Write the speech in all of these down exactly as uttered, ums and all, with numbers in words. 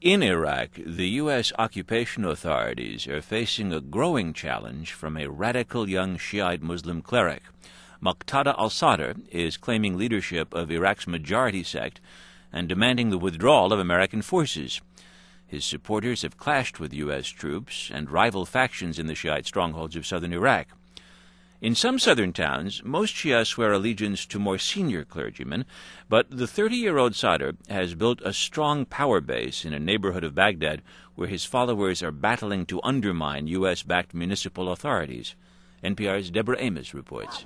In Iraq, the U S occupation authorities are facing a growing challenge from a radical young Shiite Muslim cleric. Muqtada al-Sadr is claiming leadership of Iraq's majority sect and demanding the withdrawal of American forces. His supporters have clashed with U S troops and rival factions in the Shiite strongholds of southern Iraq. In some southern towns, most Shia swear allegiance to more senior clergymen, but the thirty-year-old Sadr has built a strong power base in a neighborhood of Baghdad where his followers are battling to undermine U S-backed municipal authorities. N P R's Deborah Amos reports.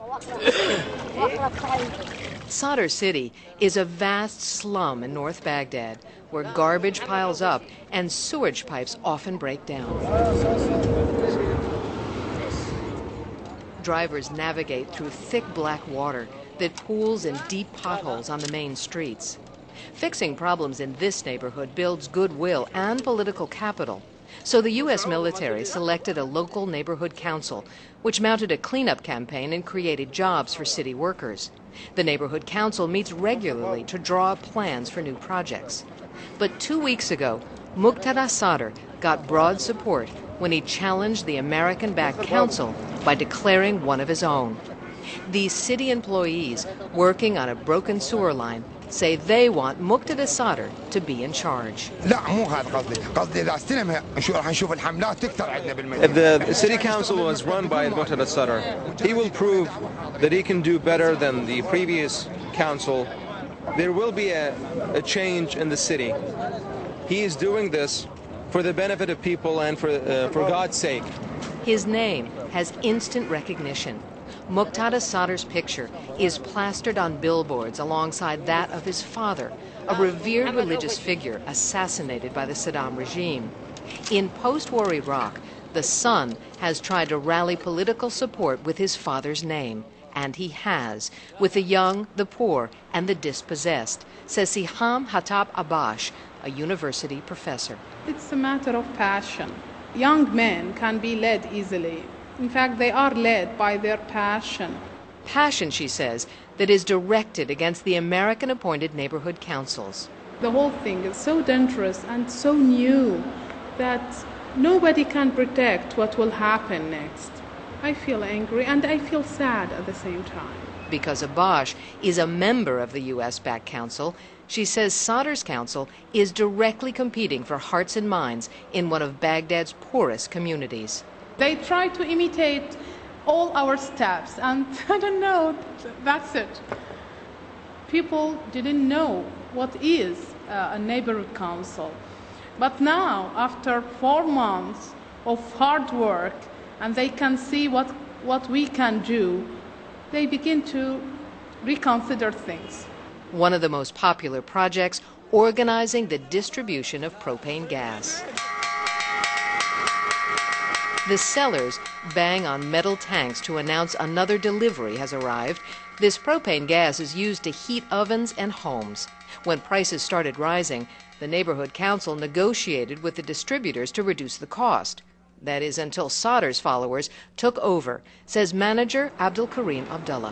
Sadr City is a vast slum in North Baghdad where garbage piles up and sewage pipes often break down. Drivers navigate through thick black water that pools in deep potholes on the main streets. Fixing problems in this neighborhood builds goodwill and political capital. So the U S military selected a local neighborhood council, which mounted a cleanup campaign and created jobs for city workers. The neighborhood council meets regularly to draw up plans for new projects. But two weeks ago, Muqtada Sadr got broad support when he challenged the American-backed council by declaring one of his own. These city employees working on a broken sewer line say they want Muqtada Sadr to be in charge. If the city council was run by Muqtada Sadr, he will prove that he can do better than the previous council. There will be a, a change in the city. He is doing this for the benefit of people and for, uh, for God's sake. His name has instant recognition. Muqtada Sadr's picture is plastered on billboards alongside that of his father, a revered religious figure assassinated by the Saddam regime. In post-war Iraq, the son has tried to rally political support with his father's name, and he has, with the young, the poor, and the dispossessed, says Siham Hatab Abash, a university professor. It's a matter of passion. Young men can be led easily. In fact, they are led by their passion. Passion, she says, that is directed against the American-appointed neighborhood councils. The whole thing is so dangerous and so new that nobody can predict what will happen next. I feel angry and I feel sad at the same time. Because Abash is a member of the U S-backed council, she says Sadr's council is directly competing for hearts and minds in one of Baghdad's poorest communities. They try to imitate all our steps, and I don't know, that's it. People didn't know what is uh, a neighborhood council. But now, after four months of hard work, and they can see what, what we can do, they begin to reconsider things. One of the most popular projects, organizing the distribution of propane gas. The sellers bang on metal tanks to announce another delivery has arrived. This propane gas is used to heat ovens and homes. When prices started rising, the neighborhood council negotiated with the distributors to reduce the cost. That is until Sadr's followers took over, says manager Abdul Karim Abdullah.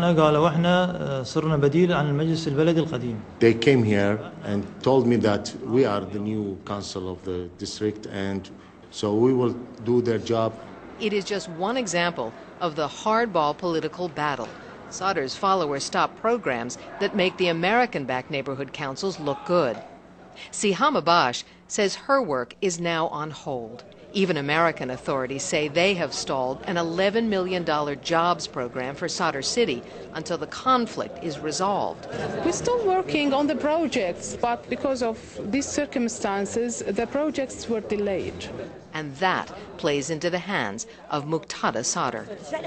They came here and told me that we are the new council of the district, and so we will do their job. It is just one example of the hardball political battle. Sadr's followers stop programs that make the American-backed neighborhood councils look good. Siham Abash says her work is now on hold. Even American authorities say they have stalled an eleven million dollars jobs program for Sadr City until the conflict is resolved. We're still working on the projects, but because of these circumstances, the projects were delayed. And that plays into the hands of Muqtada Sadr.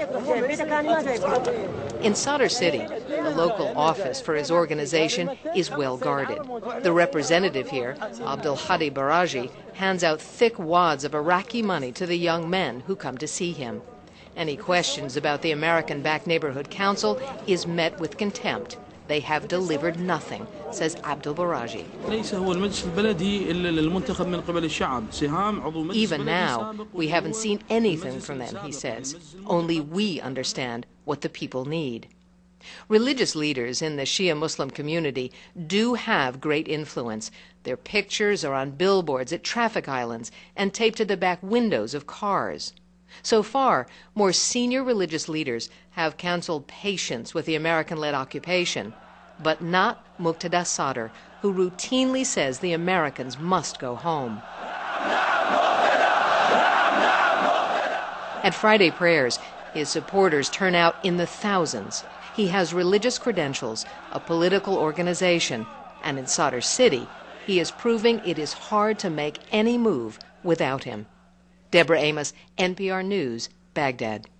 In Sadr City, the local office for his organization is well guarded. The representative here, Abdul Hadi Baraji, hands out thick wads of Iraqi money to the young men who come to see him. Any questions about the American-backed neighborhood council is met with contempt. They have delivered nothing, says Abdul Baraji. Even now, we haven't seen anything from them, he says. Only we understand what the people need. Religious leaders in the Shia Muslim community do have great influence. Their pictures are on billboards at traffic islands and taped to the back windows of cars. So far, more senior religious leaders have counseled patience with the American-led occupation, but not Muqtada Sadr, who routinely says the Americans must go home. At Friday prayers, his supporters turn out in the thousands. He has religious credentials, a political organization, and in Sadr City, he is proving it is hard to make any move without him. Deborah Amos, N P R News, Baghdad.